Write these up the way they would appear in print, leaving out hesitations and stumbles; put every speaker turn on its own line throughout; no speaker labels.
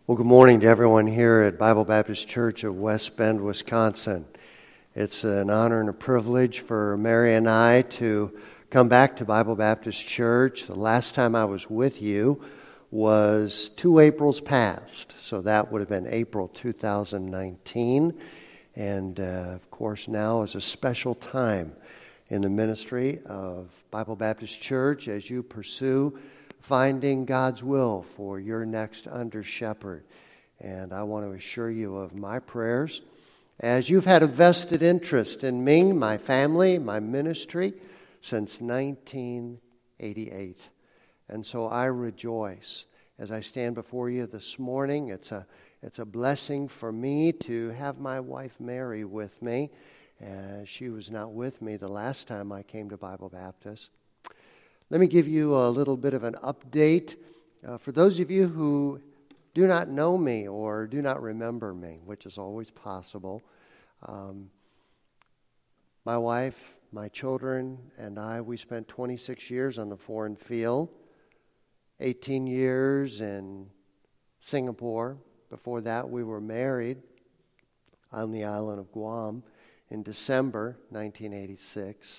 Well, good morning to everyone here at Bible Baptist Church of West Bend, Wisconsin. It's an honor and a privilege for Mary and I to come back to Bible Baptist Church. The last time I was with you was 2 Aprils past, so that would have been April 2019. And of course now is a special time in the ministry of Bible Baptist Church as you pursue finding God's will for your next under-shepherd. And I want to assure you of my prayers as you've had a vested interest in me, my family, my ministry since 1988. And so I rejoice as I stand before you this morning. It's a blessing for me to have my wife Mary with me. She was not with me the last time I came to Bible Baptist. Let me give you a little bit of an update. For those of you who do not know me or do not remember me, which is always possible, my wife, my children, and I, we spent 26 years on the foreign field, 18 years in Singapore. Before that, we were married on the island of Guam in December 1986.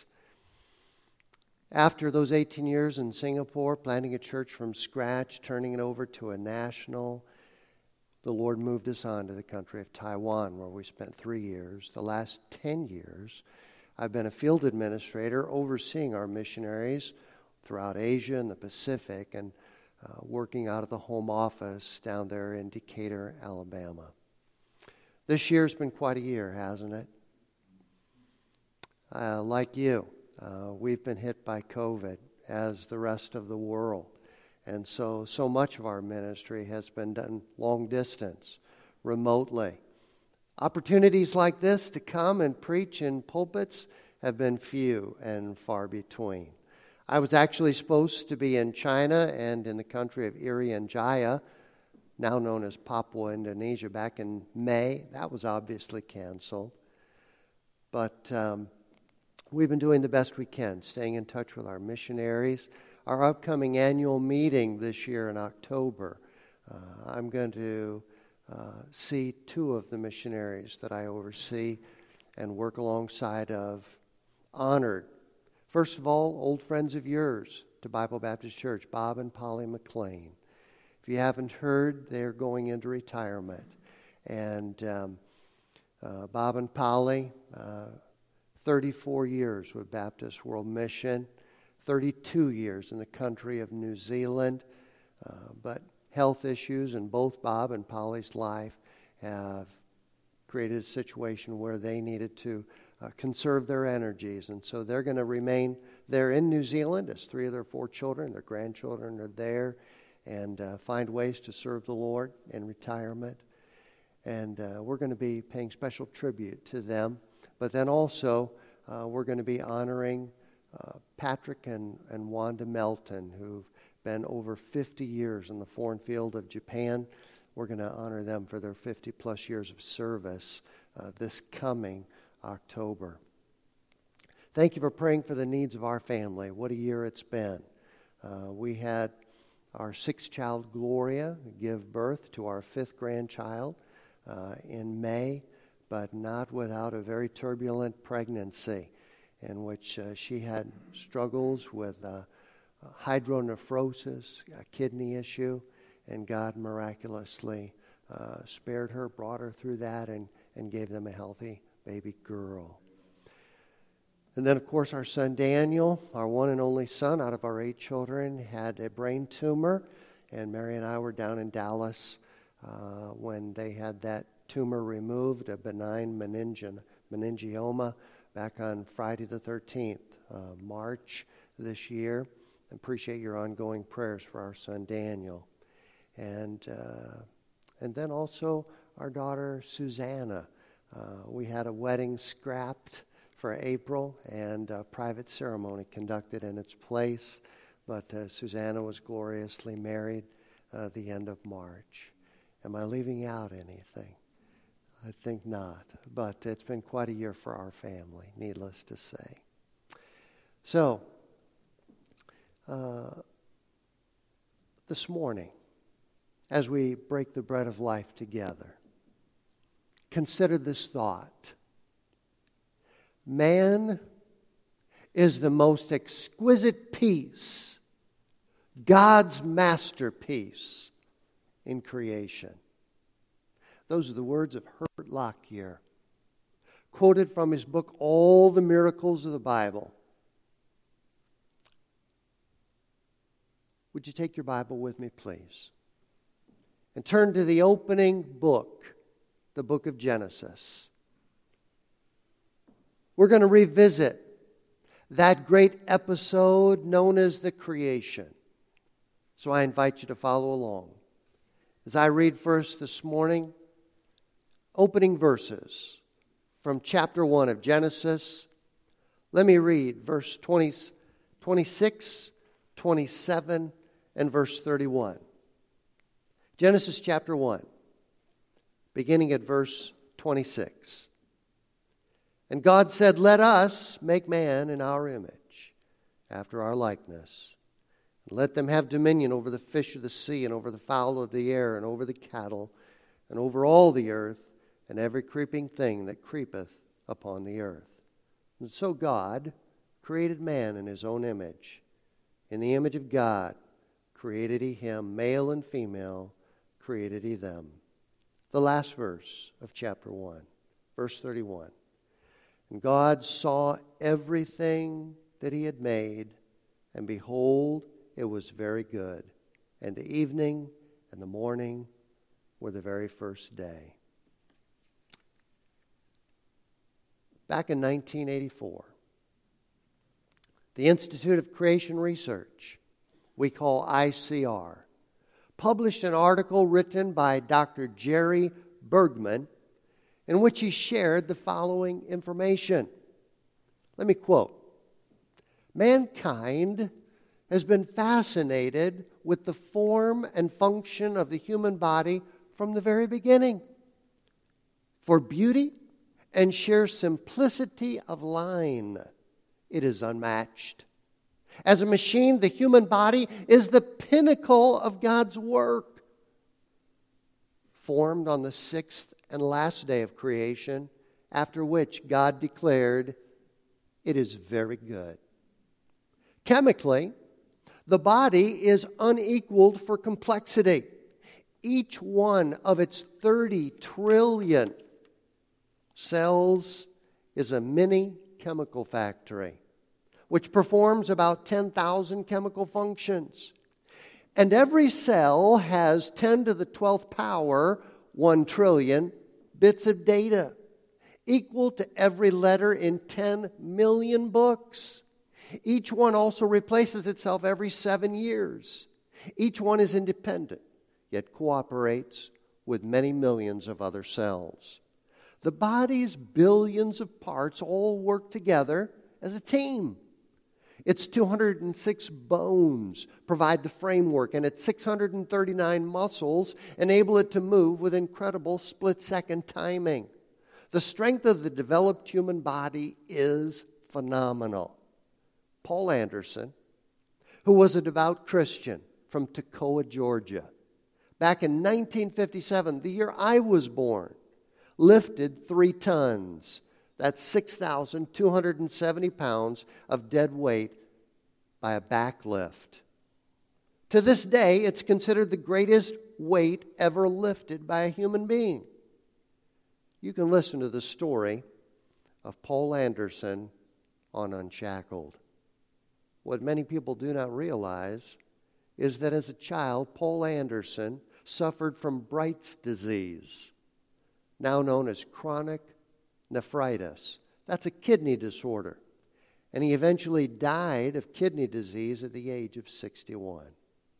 After those 18 years in Singapore, planting a church from scratch, turning it over to a national, the Lord moved us on to the country of Taiwan, where we spent 3 years. The last 10 years, I've been a field administrator overseeing our missionaries throughout Asia and the Pacific, and working out of the home office down there in Decatur, Alabama. This year's been quite a year, hasn't it? Like you. We've been hit by COVID as the rest of the world. And so much of our ministry has been done long distance, remotely. Opportunities like this to come and preach in pulpits have been few and far between. I was actually supposed to be in China and in the country of Irian Jaya, now known as Papua, Indonesia, back in May. That was obviously canceled. But we've been doing the best we can, staying in touch with our missionaries. Our upcoming annual meeting this year in October, I'm going to see 2 of the missionaries that I oversee and work alongside of. Honored. First of all, old friends of yours to Bible Baptist Church, Bob and Polly McLean. If you haven't heard, they're going into retirement. And Bob and Polly, 34 years with Baptist World Mission, 32 years in the country of New Zealand, but health issues in both Bob and Polly's life have created a situation where they needed to conserve their energies, and so they're going to remain there in New Zealand as 3 of their 4 children, their grandchildren are there, and find ways to serve the Lord in retirement. And we're going to be paying special tribute to them. But then also, we're going to be honoring Patrick and Wanda Melton, who've been over 50 years in the foreign field of Japan. We're going to honor them for their 50-plus years of service this coming October. Thank you for praying for the needs of our family. What a year it's been. We had our 6th child, Gloria, give birth to our 5th grandchild in May, but not without a very turbulent pregnancy in which she had struggles with hydronephrosis, a kidney issue, and God miraculously spared her, brought her through that, and gave them a healthy baby girl. And then, of course, our son Daniel, our one and only son out of our 8 children, had a brain tumor, and Mary and I were down in Dallas when they had that tumor removed, a benign meningioma, back on Friday the 13th, March this year. I appreciate your ongoing prayers for our son Daniel. And then also our daughter Susanna. We had a wedding scrapped for April and a private ceremony conducted in its place. But Susanna was gloriously married the end of March. Am I leaving out anything? I think not. But it's been quite a year for our family, needless to say. So, this morning, as we break the bread of life together, consider this thought. Man is the most exquisite piece, God's masterpiece in creation. Those are the words of Herbert Lockyer, quoted from his book, All the Miracles of the Bible. Would you take your Bible with me, please? And turn to the opening book, the book of Genesis. We're going to revisit that great episode known as the creation. So I invite you to follow along. As I read first this morning, opening verses from chapter 1 of Genesis. Let me read verse 26, 27, and verse 31. Genesis chapter 1, beginning at verse 26. And God said, "Let us make man in our image, after our likeness. And let them have dominion over the fish of the sea, and over the fowl of the air, and over the cattle, and over all the earth, and every creeping thing that creepeth upon the earth." And so God created man in his own image. In the image of God created he him, male and female created he them. The last verse of chapter 1, verse 31. And God saw everything that he had made, and behold, it was very good. And the evening and the morning were the very first day. Back in 1984, the Institute of Creation Research, we call ICR, published an article written by Dr. Jerry Bergman in which he shared the following information. Let me quote. "Mankind has been fascinated with the form and function of the human body from the very beginning. For beauty and sheer simplicity of line, it is unmatched. As a machine, the human body is the pinnacle of God's work. Formed on the sixth and last day of creation, after which God declared, 'It is very good.' Chemically, the body is unequaled for complexity. Each one of its 30 trillion cells is a mini chemical factory, which performs about 10,000 chemical functions. And every cell has 10 to the 12th power, 1 trillion, bits of data, equal to every letter in 10 million books. Each one also replaces itself every 7 years. Each one is independent, yet cooperates with many millions of other cells. The body's billions of parts all work together as a team. Its 206 bones provide the framework, and its 639 muscles enable it to move with incredible split-second timing. The strength of the developed human body is phenomenal." Paul Anderson, who was a devout Christian from Toccoa, Georgia, back in 1957, the year I was born, lifted 3 tons. That's 6,270 pounds of dead weight by a back lift. To this day, it's considered the greatest weight ever lifted by a human being. You can listen to the story of Paul Anderson on Unshackled. What many people do not realize is that as a child, Paul Anderson suffered from Bright's disease, now known as chronic nephritis. That's a kidney disorder. And he eventually died of kidney disease at the age of 61.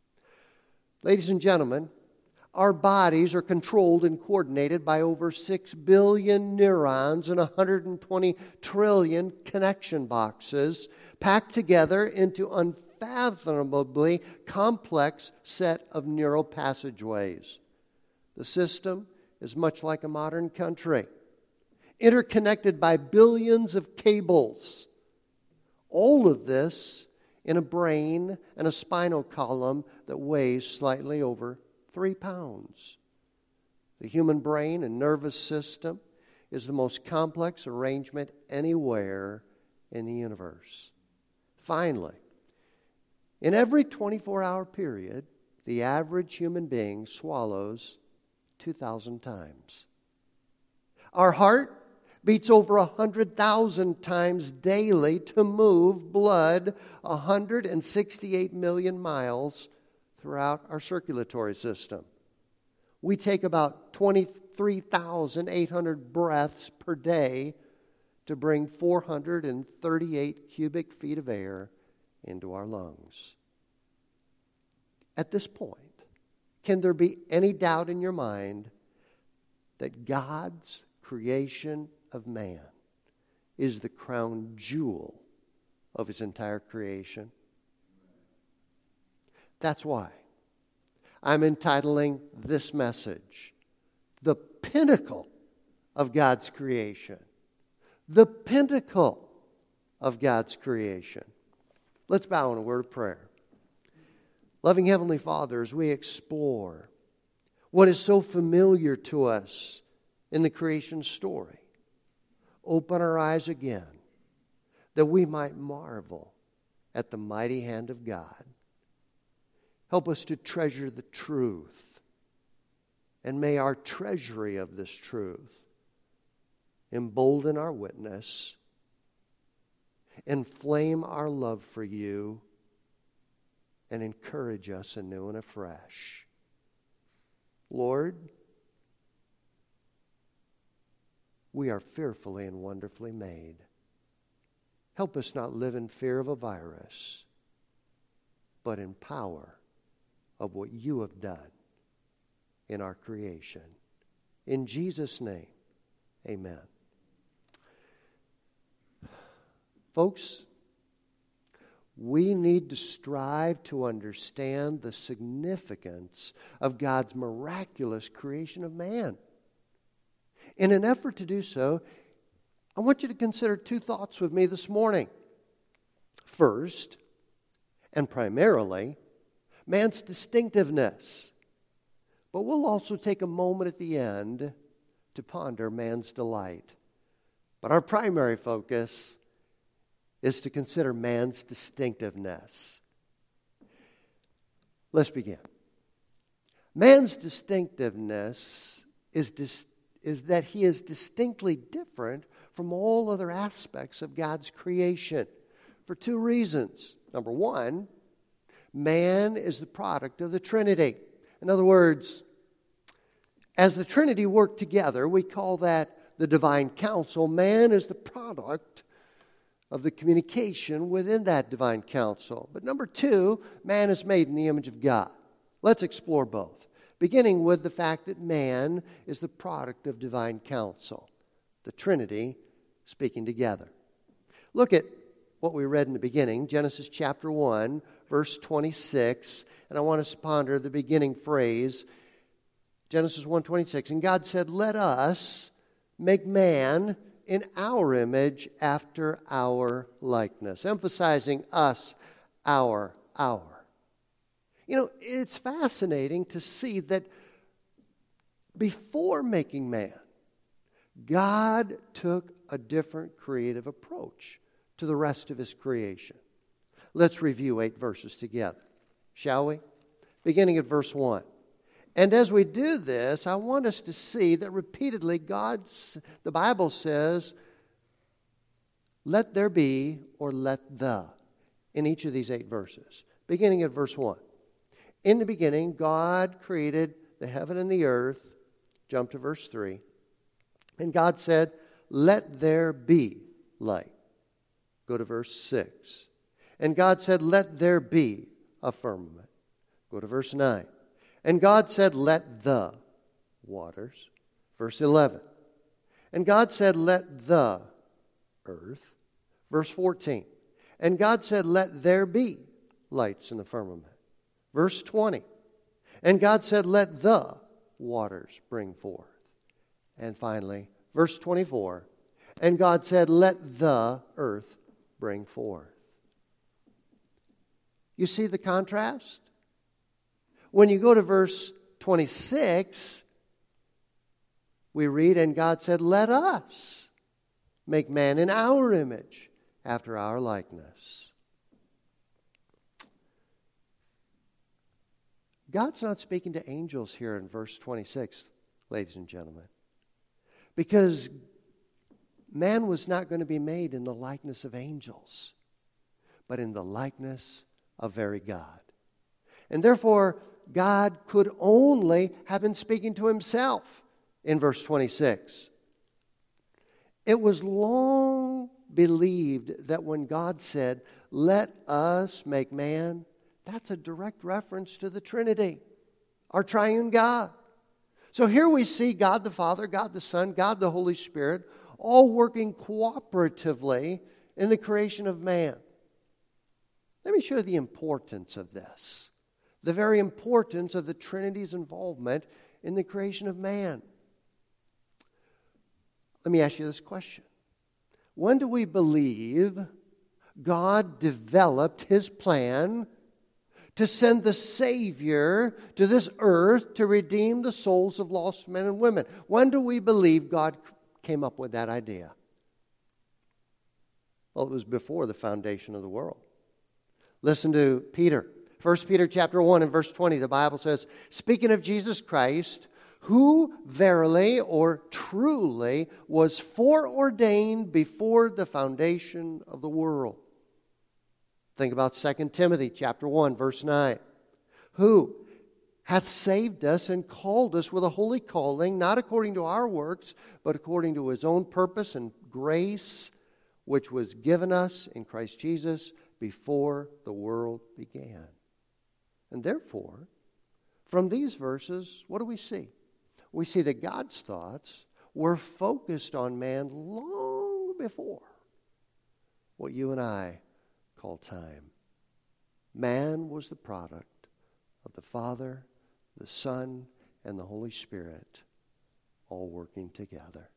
Ladies and gentlemen, our bodies are controlled and coordinated by over 6 billion neurons and 120 trillion connection boxes packed together into unfathomably complex set of neural passageways. The system is much like a modern country, interconnected by billions of cables. All of this in a brain and a spinal column that weighs slightly over 3 pounds. The human brain and nervous system is the most complex arrangement anywhere in the universe. Finally, in every 24-hour period, the average human being swallows 2,000 times. Our heart beats over 100,000 times daily to move blood 168 million miles throughout our circulatory system. We take about 23,800 breaths per day to bring 438 cubic feet of air into our lungs. At this point, can there be any doubt in your mind that God's creation of man is the crown jewel of His entire creation? That's why I'm entitling this message, The Pinnacle of God's Creation. The pinnacle of God's creation. Let's bow in a word of prayer. Loving Heavenly Father, as we explore what is so familiar to us in the creation story, open our eyes again that we might marvel at the mighty hand of God. Help us to treasure the truth, and may our treasury of this truth embolden our witness, inflame our love for You, and encourage us anew and afresh. Lord, we are fearfully and wonderfully made. Help us not live in fear of a virus, but in power of what You have done in our creation. In Jesus' name, amen. Folks, we need to strive to understand the significance of God's miraculous creation of man. In an effort to do so, I want you to consider 2 thoughts with me this morning. First, and primarily, man's distinctiveness. But we'll also take a moment at the end to ponder man's delight. But our primary focus is to consider man's distinctiveness. Let's begin. Man's distinctiveness is that he is distinctly different from all other aspects of God's creation for 2 reasons. Number 1, man is the product of the Trinity. In other words, as the Trinity work together, we call that the divine counsel. Man is the product of the communication within that divine counsel. But number 2, man is made in the image of God. Let's explore both, beginning with the fact that man is the product of divine counsel, the Trinity speaking together. Look at what we read in the beginning, Genesis chapter 1, verse 26, and I want us to ponder the beginning phrase, Genesis 1:26. And God said, "Let us make man in our image after our likeness," emphasizing us, our. You know, it's fascinating to see that before making man, God took a different creative approach to the rest of His creation. Let's review 8 verses together, shall we? Beginning at verse 1. And as we do this, I want us to see that repeatedly the Bible says, "Let there be," or "let the," in each of these 8 verses. Beginning at verse 1. In the beginning, God created the heaven and the earth. Jump to verse 3. And God said, "Let there be light." Go to verse 6. And God said, "Let there be a firmament." Go to verse 9. And God said, "Let the waters." Verse 11. And God said, "Let the earth." Verse 14. And God said, "Let there be lights in the firmament." Verse 20. And God said, "Let the waters bring forth." And finally, verse 24. And God said, "Let the earth bring forth." You see the contrast? When you go to verse 26, we read, and God said, let us make man in our image, after our likeness. God's not speaking to angels here in verse 26, ladies and gentlemen, because man was not going to be made in the likeness of angels, but in the likeness of very God. And therefore, God could only have been speaking to himself in verse 26. It was long believed that when God said, let us make man, that's a direct reference to the Trinity, our triune God. So here we see God the Father, God the Son, God the Holy Spirit, all working cooperatively in the creation of man. Let me show you the importance of this, the very importance of the Trinity's involvement in the creation of man. Let me ask you this question. When do we believe God developed his plan to send the Savior to this earth to redeem the souls of lost men and women? When do we believe God came up with that idea? Well, it was before the foundation of the world. Listen to Peter. 1 Peter chapter 1 and verse 20, the Bible says, speaking of Jesus Christ, who verily or truly was foreordained before the foundation of the world. Think about 2 Timothy chapter 1, verse 9. Who hath saved us and called us with a holy calling, not according to our works, but according to his own purpose and grace, which was given us in Christ Jesus before the world began. And therefore, from these verses, what do we see? We see that God's thoughts were focused on man long before what you and I call time. Man was the product of the Father, the Son, and the Holy Spirit all working together.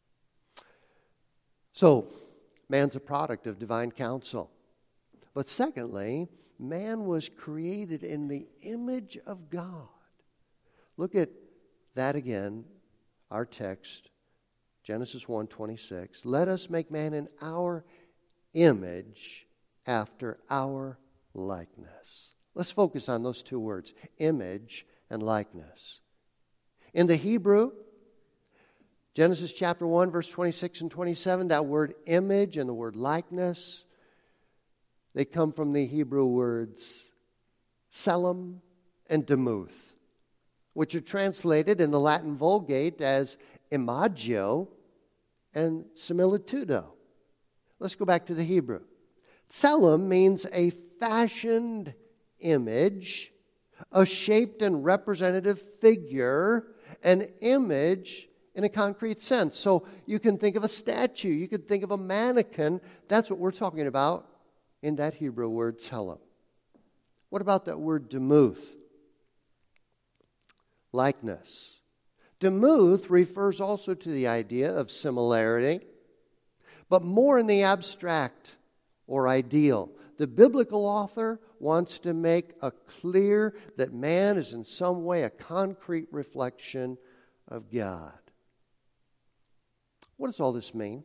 So, man's a product of divine counsel. But secondly, man was created in the image of God. Look at that again, our text, Genesis 1:26. Let us make man in our image, after our likeness. Let's focus on those two words, image and likeness. In the Hebrew, Genesis chapter 1, verse 26 and 27, that word image and the word likeness, they come from the Hebrew words Tselem and Demuth, which are translated in the Latin Vulgate as imagio and similitudo. Let's go back to the Hebrew. Tselem means a fashioned image, a shaped and representative figure, an image in a concrete sense. So you can think of a statue, you can think of a mannequin. That's what we're talking about in that Hebrew word tselem. What about that word demuth? Likeness. Demuth refers also to the idea of similarity, but more in the abstract or ideal. The biblical author wants to make clear that man is in some way a concrete reflection of God. What does all this mean?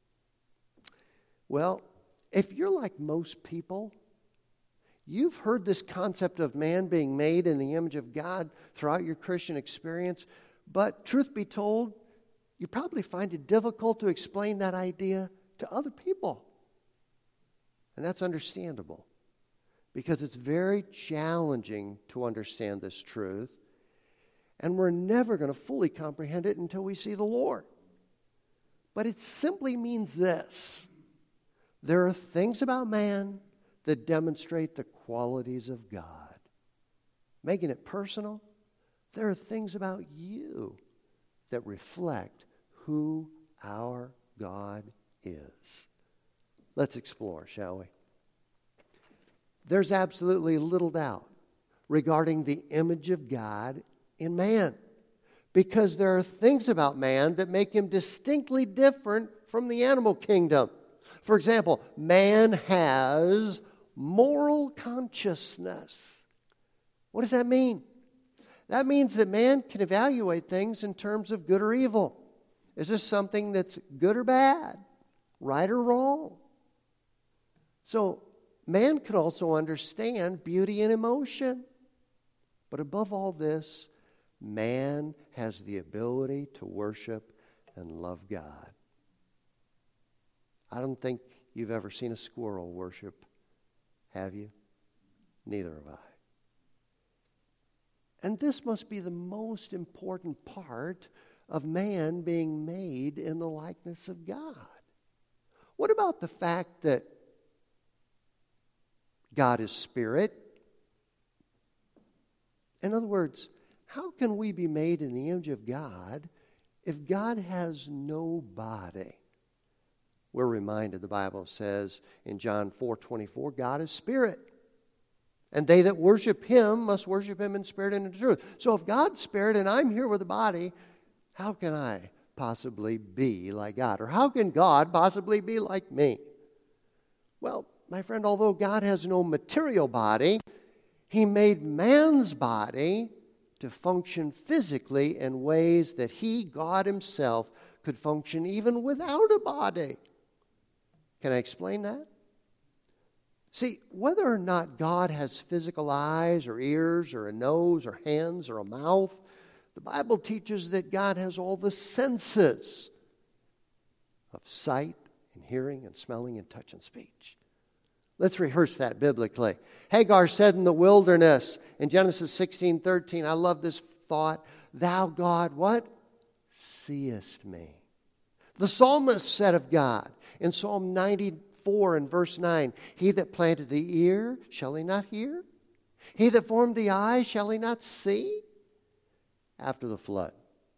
Well, if you're like most people, you've heard this concept of man being made in the image of God throughout your Christian experience, but truth be told, you probably find it difficult to explain that idea to other people. And that's understandable, because it's very challenging to understand this truth, and we're never going to fully comprehend it until we see the Lord. But it simply means this: there are things about man that demonstrate the qualities of God. Making it personal, there are things about you that reflect who our God is. Let's explore, shall we? There's absolutely little doubt regarding the image of God in man, because there are things about man that make him distinctly different from the animal kingdom. For example, man has moral consciousness. What does that mean? That means that man can evaluate things in terms of good or evil. Is this something that's good or bad? Right or wrong? So, man can also understand beauty and emotion. But above all this, man has the ability to worship and love God. I don't think you've ever seen a squirrel worship, have you? Neither have I. And this must be the most important part of man being made in the likeness of God. What about the fact that God is spirit? In other words, how can we be made in the image of God if God has no body? We're reminded, the Bible says in John 4:24, God is spirit. And they that worship Him must worship Him in spirit and in truth. So if God's spirit and I'm here with a body, how can I possibly be like God? Or how can God possibly be like me? Well, my friend, although God has no material body, He made man's body to function physically in ways that He, God Himself, could function even without a body. Can I explain that? See, whether or not God has physical eyes or ears or a nose or hands or a mouth, the Bible teaches that God has all the senses of sight and hearing and smelling and touch and speech. Let's rehearse that biblically. Hagar said in the wilderness in Genesis 16:13, I love this thought, Thou God, what? Seest me. The psalmist said of God in Psalm 94 and verse 9, He that planted the ear, shall he not hear? He that formed the eye, shall he not see? After the flood,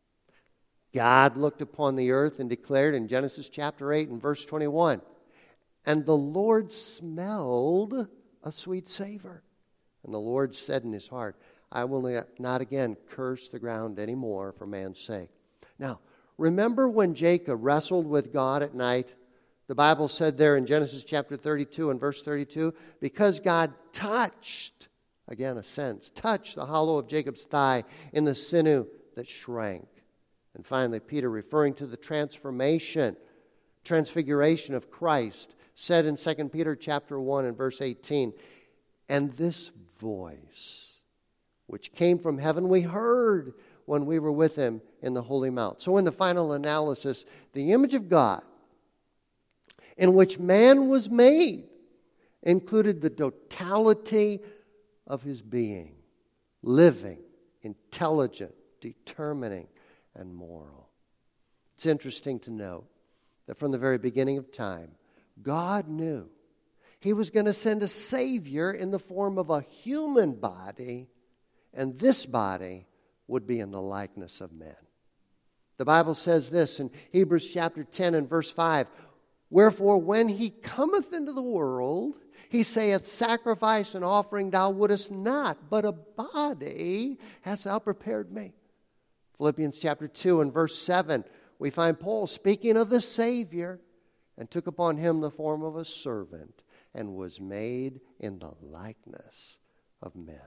God looked upon the earth and declared in Genesis chapter 8 and verse 21, And the Lord smelled a sweet savor. And the Lord said in His heart, I will not again curse the ground anymore for man's sake. Now, remember when Jacob wrestled with God at night? The Bible said there in Genesis chapter 32 and verse 32, because God touched, again a sense, touched the hollow of Jacob's thigh in the sinew that shrank. And finally, Peter, referring to the transfiguration of Christ, said in 2 Peter chapter 1 and verse 18, And this voice, which came from heaven, we heard when we were with Him in the Holy Mount. So in the final analysis, the image of God in which man was made included the totality of his being, living, intelligent, determining, and moral. It's interesting to note that from the very beginning of time, God knew He was going to send a Savior in the form of a human body, and this body would be in the likeness of men. The Bible says this in Hebrews chapter 10 and verse 5, Wherefore, when He cometh into the world, He saith, Sacrifice and offering thou wouldest not, but a body hast thou prepared me. Philippians chapter 2 and verse 7, we find Paul speaking of the Savior, and took upon Him the form of a servant, and was made in the likeness of men.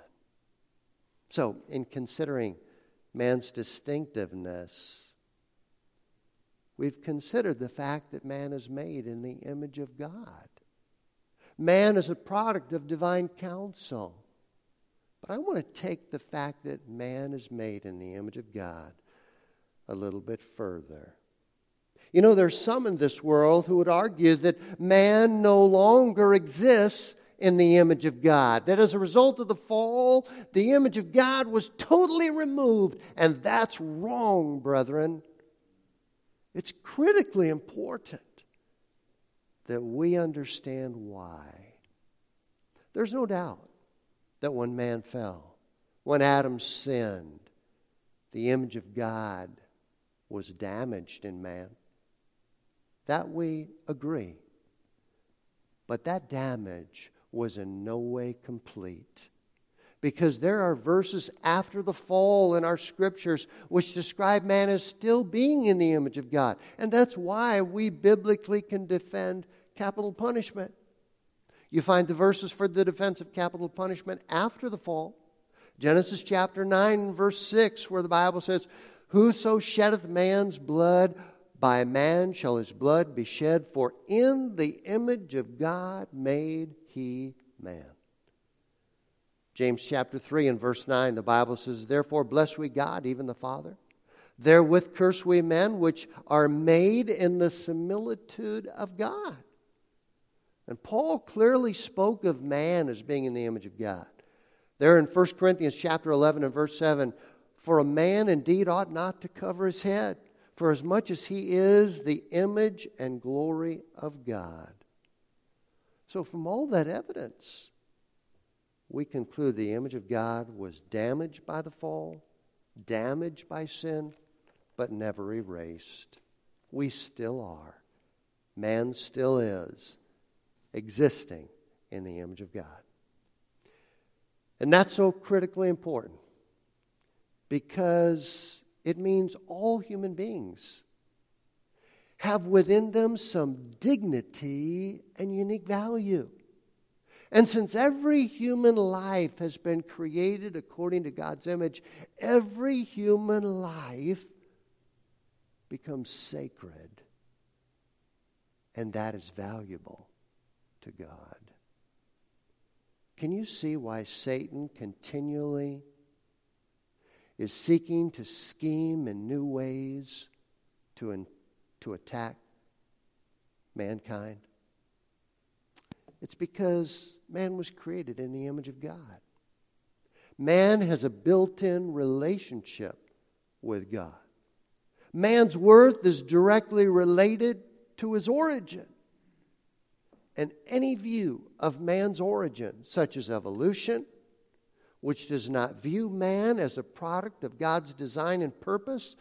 So, in considering man's distinctiveness, we've considered the fact that man is made in the image of God. Man is a product of divine counsel. But I want to take the fact that man is made in the image of God a little bit further. You know, there's some in this world who would argue that man no longer exists in the image of God. That as a result of the fall, the image of God was totally removed. And that's wrong, brethren. It's critically important that we understand why. There's no doubt that when man fell, when Adam sinned, the image of God was damaged in man. That we agree. But that damage was in no way complete. Because there are verses after the fall in our scriptures which describe man as still being in the image of God. And that's why we biblically can defend capital punishment. You find the verses for the defense of capital punishment after the fall. Genesis chapter 9, verse 6, where the Bible says, "Whoso sheddeth man's blood, by man shall his blood be shed, for in the image of God made he man." James chapter 3 and verse 9, the Bible says, "Therefore bless we God, even the Father. Therewith curse we men, which are made in the similitude of God." And Paul clearly spoke of man as being in the image of God. There in 1 Corinthians chapter 11 and verse 7, "For a man indeed ought not to cover his head, for as much as he is the image and glory of God." So from all that evidence, we conclude the image of God was damaged by the fall, damaged by sin, but never erased. We still are. Man still is existing in the image of God. And that's so critically important because it means all human beings have within them some dignity and unique value. And since every human life has been created according to God's image, every human life becomes sacred, and that is valuable to God. Can you see why Satan continually is seeking to scheme in new ways to attack mankind? It's because man was created in the image of God. Man has a built-in relationship with God. Man's worth is directly related to his origin. And any view of man's origin, such as evolution, which does not view man as a product of God's design and purpose,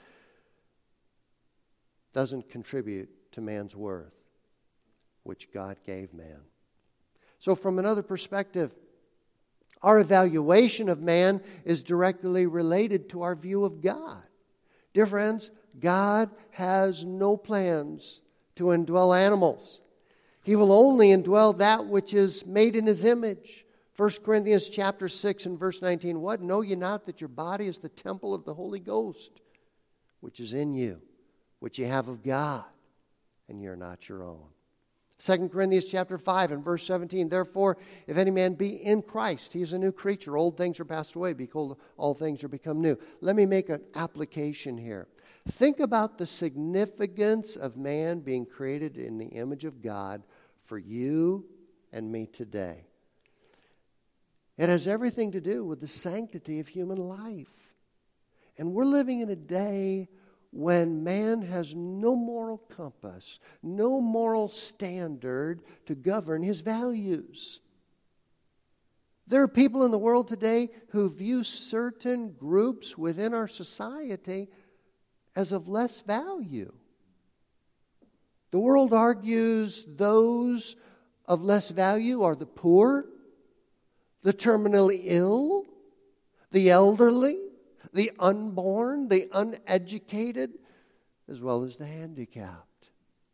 doesn't contribute to man's worth, which God gave man. So from another perspective, our evaluation of man is directly related to our view of God. Dear friends, God has no plans to indwell animals. He will only indwell that which is made in His image. 1 Corinthians chapter 6 and verse 19, "What? Know ye not that your body is the temple of the Holy Ghost, which is in you, which ye have of God, and ye are not your own." 2 Corinthians chapter 5 and verse 17, "Therefore, if any man be in Christ, he is a new creature. Old things are passed away. Behold, all things are become new." Let me make an application here. Think about the significance of man being created in the image of God for you and me today. It has everything to do with the sanctity of human life. And we're living in a day when man has no moral compass, no moral standard to govern his values. There are people in the world today who view certain groups within our society as of less value. The world argues those of less value are the poor, the terminally ill, the elderly, the unborn, the uneducated, as well as the handicapped.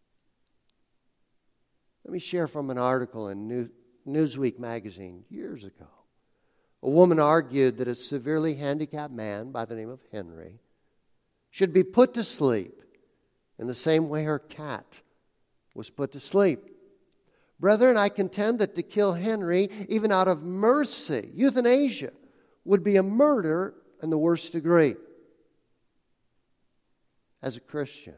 Let me share from an article in Newsweek magazine years ago. A woman argued that a severely handicapped man by the name of Henry should be put to sleep in the same way her cat was put to sleep. "Brethren, I contend that to kill Henry, even out of mercy, euthanasia, would be a murder in the worst degree." As a Christian,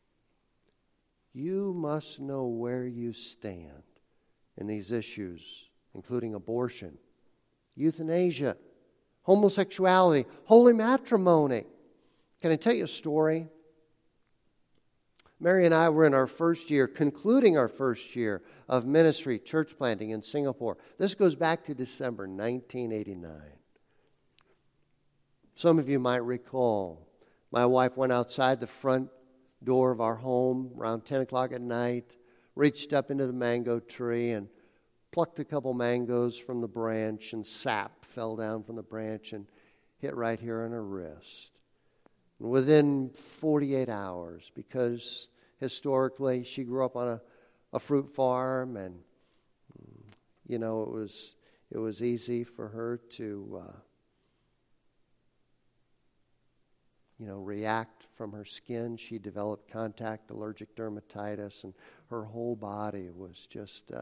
you must know where you stand in these issues, including abortion, euthanasia, homosexuality, holy matrimony. Can I tell you a story? Mary and I were in our first year, concluding our first year of ministry, church planting in Singapore. This goes back to December 1989. Some of you might recall, my wife went outside the front door of our home around 10 o'clock at night, reached up into the mango tree and plucked a couple mangoes from the branch, and sap fell down from the branch and hit right here on her wrist. And within 48 hours, because historically she grew up on a fruit farm, and it was easy for her to react from her skin. She developed contact allergic dermatitis, and her whole body was just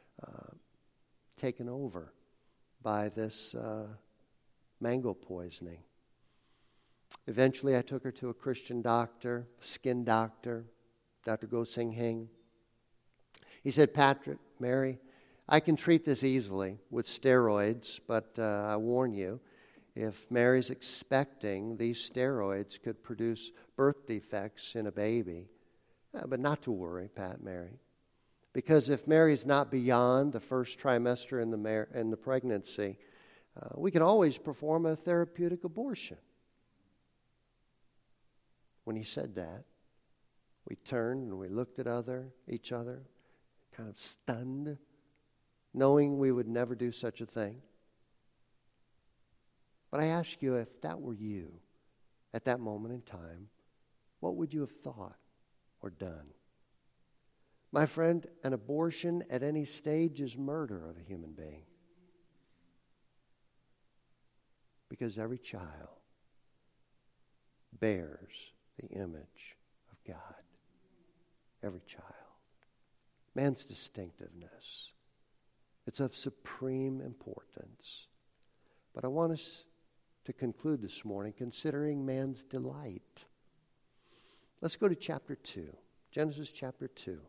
taken over by this mango poisoning. Eventually, I took her to a Christian doctor, skin doctor, Dr. Go Sing Hing. He said, Patrick, Mary, I can treat this easily with steroids, but I warn you, if Mary's expecting, these steroids could produce birth defects in a baby. But not to worry, Mary. Because if Mary's not beyond the first trimester in the pregnancy, we can always perform a therapeutic abortion. When he said that, we turned and we looked at each other, kind of stunned, knowing we would never do such a thing. But I ask you, if that were you at that moment in time, what would you have thought or done? My friend, an abortion at any stage is murder of a human being. Because every child bears the image of God. Every child. Man's distinctiveness. It's of supreme importance. But I want us to conclude this morning considering man's delight. Let's go to chapter 2. Genesis chapter 2.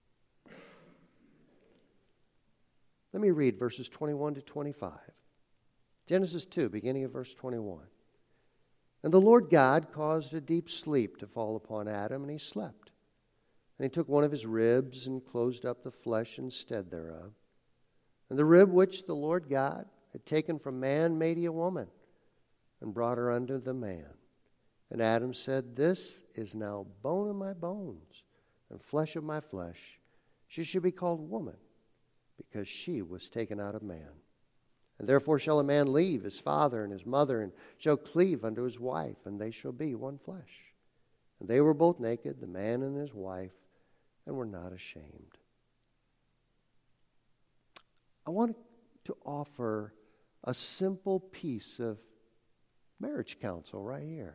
Let me read verses 21 to 25. Genesis 2, beginning of verse 21. And the Lord God caused a deep sleep to fall upon Adam, and he slept. And he took one of his ribs and closed up the flesh instead thereof. And the rib which the Lord God had taken from man made he a woman, and brought her unto the man. And Adam said, This is now bone of my bones, and flesh of my flesh. She should be called woman, because she was taken out of man. And therefore shall a man leave his father and his mother, and shall cleave unto his wife, and they shall be one flesh. And they were both naked, the man and his wife, and were not ashamed. I want to offer a simple piece of marriage counsel right here.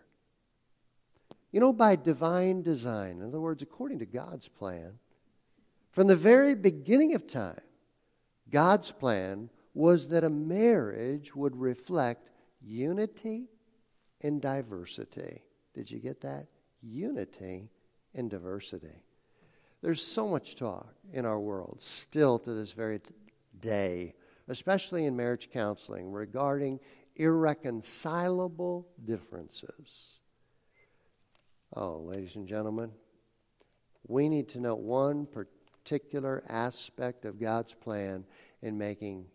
By divine design, in other words, according to God's plan, from the very beginning of time, God's plan was that a marriage would reflect unity in diversity. Did you get that? Unity in diversity. There's so much talk in our world, still to this very day, especially in marriage counseling, regarding irreconcilable differences. Oh, ladies and gentlemen, we need to know one particular aspect of God's plan in making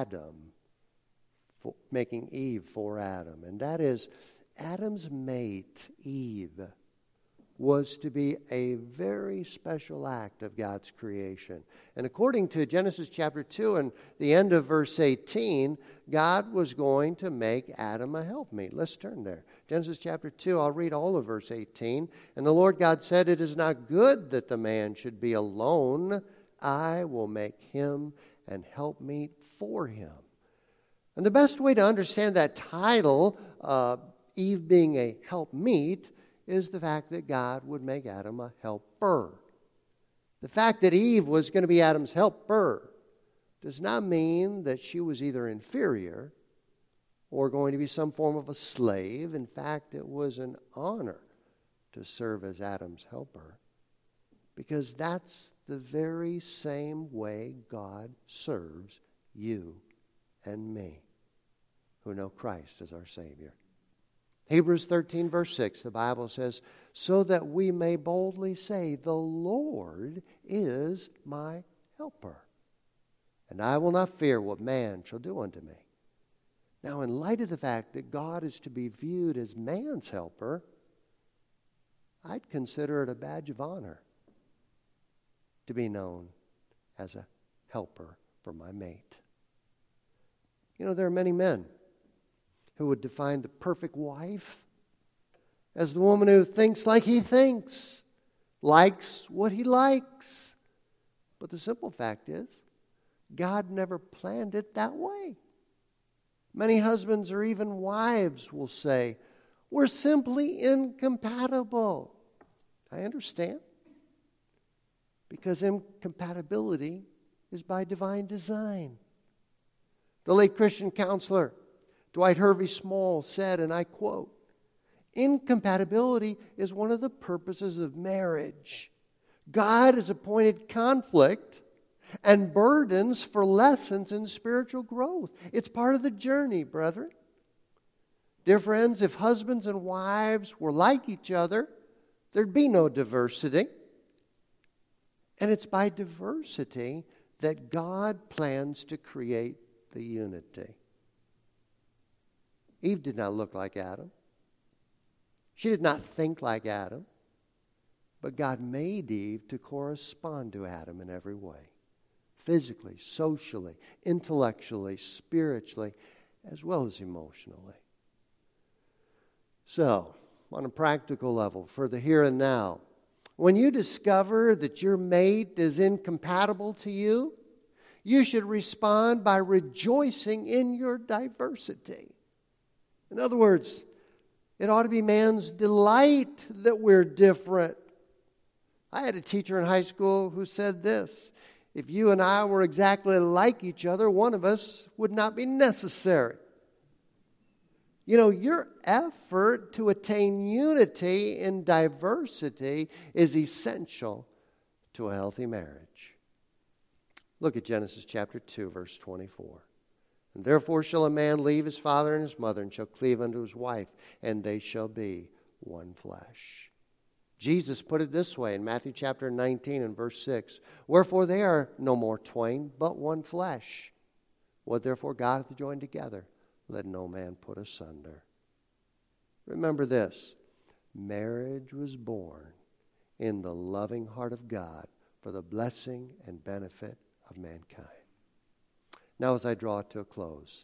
Eve for Adam. And that is, Adam's mate, Eve, was to be a very special act of God's creation. And according to Genesis chapter 2 and the end of verse 18, God was going to make Adam a helpmeet. Let's turn there. Genesis chapter 2, I'll read all of verse 18. And the Lord God said, It is not good that the man should be alone. I will make him an helpmeet for him. And the best way to understand that title, Eve being a helpmeet, is the fact that God would make Adam a helper. The fact that Eve was going to be Adam's helper does not mean that she was either inferior or going to be some form of a slave. In fact, it was an honor to serve as Adam's helper, because that's the very same way God serves you and me who know Christ as our Savior. Hebrews 13, verse 6, the Bible says, so that we may boldly say, the Lord is my helper, and I will not fear what man shall do unto me. Now, in light of the fact that God is to be viewed as man's helper, I'd consider it a badge of honor to be known as a helper for my mate. There are many men who would define the perfect wife as the woman who thinks like he thinks, likes what he likes. But the simple fact is, God never planned it that way. Many husbands or even wives will say, We're simply incompatible. I understand. Because incompatibility is by divine design. The late Christian counselor Dwight Hervey Small said, and I quote, "Incompatibility is one of the purposes of marriage. God has appointed conflict and burdens for lessons in spiritual growth. It's part of the journey, brethren." Dear friends, if husbands and wives were like each other, there'd be no diversity. And it's by diversity that God plans to create the unity. Eve did not look like Adam. She did not think like Adam. But God made Eve to correspond to Adam in every way. Physically, socially, intellectually, spiritually, as well as emotionally. So, on a practical level, for the here and now, when you discover that your mate is incompatible to you, you should respond by rejoicing in your diversity. In other words, it ought to be man's delight that we're different. I had a teacher in high school who said this: if you and I were exactly like each other, one of us would not be necessary. You know, your effort to attain unity in diversity is essential to a healthy marriage. Look at Genesis chapter 2, verse 24. "And therefore shall a man leave his father and his mother, and shall cleave unto his wife, and they shall be one flesh." Jesus put it this way in Matthew chapter 19 and verse 6. "Wherefore they are no more twain, but one flesh. What therefore God hath joined together, let no man put asunder." Remember this: marriage was born in the loving heart of God for the blessing and benefit of mankind. Now, as I draw it to a close,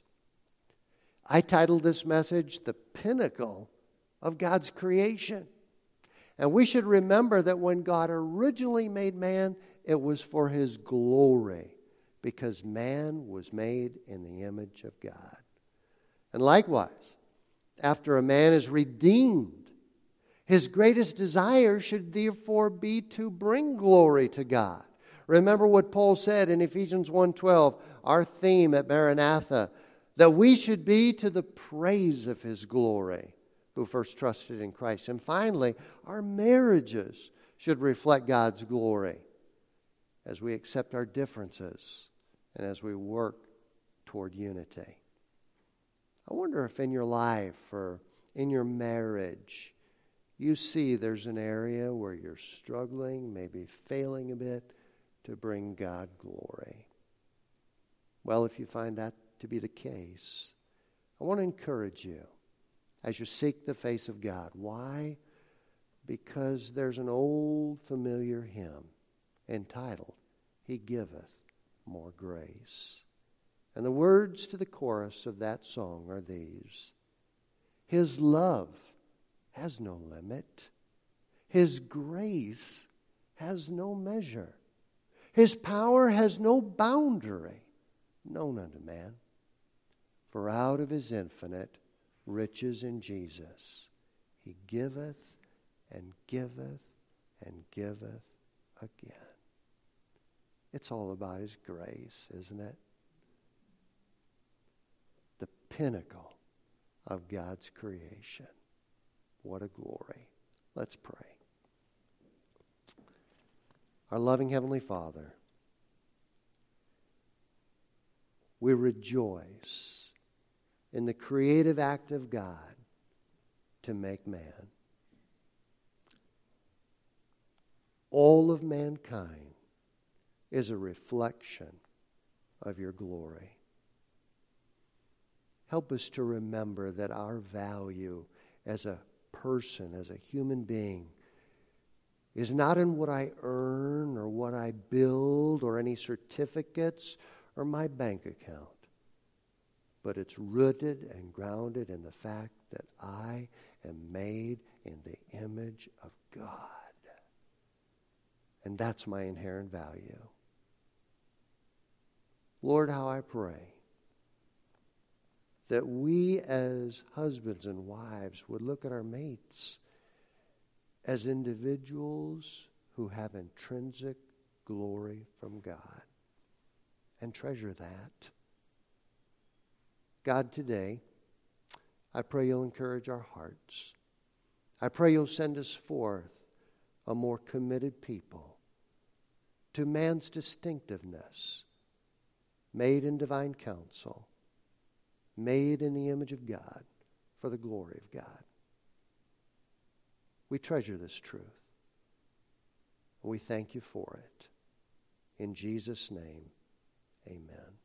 I titled this message, "The Pinnacle of God's Creation." And we should remember that when God originally made man, it was for His glory, because man was made in the image of God. And likewise, after a man is redeemed, his greatest desire should therefore be to bring glory to God. Remember what Paul said in Ephesians 1:12, our theme at Maranatha, that we should be to the praise of His glory, who first trusted in Christ. And finally, our marriages should reflect God's glory as we accept our differences and as we work toward unity. I wonder if in your life or in your marriage, you see there's an area where you're struggling, maybe failing a bit, to bring God glory. Well, if you find that to be the case, I want to encourage you as you seek the face of God. Why? Because there's an old familiar hymn entitled, "He Giveth More Grace." And the words to the chorus of that song are these: "His love has no limit. His grace has no measure. His power has no boundary known unto man. For out of His infinite riches in Jesus, He giveth and giveth and giveth again." It's all about His grace, isn't it? The pinnacle of God's creation. What a glory. Let's pray. Our loving Heavenly Father, we rejoice in the creative act of God to make man. All of mankind is a reflection of Your glory. Help us to remember that our value as a person, as a human being, is not in what I earn or what I build or any certificates or my bank account, but it's rooted and grounded in the fact that I am made in the image of God. And that's my inherent value. Lord, how I pray that we as husbands and wives would look at our mates as individuals who have intrinsic glory from God and treasure that. God, today, I pray you'll encourage our hearts. I pray you'll send us forth a more committed people to man's distinctiveness, made in divine counsel, made in the image of God, for the glory of God. We treasure this truth. We thank you for it. In Jesus' name, amen.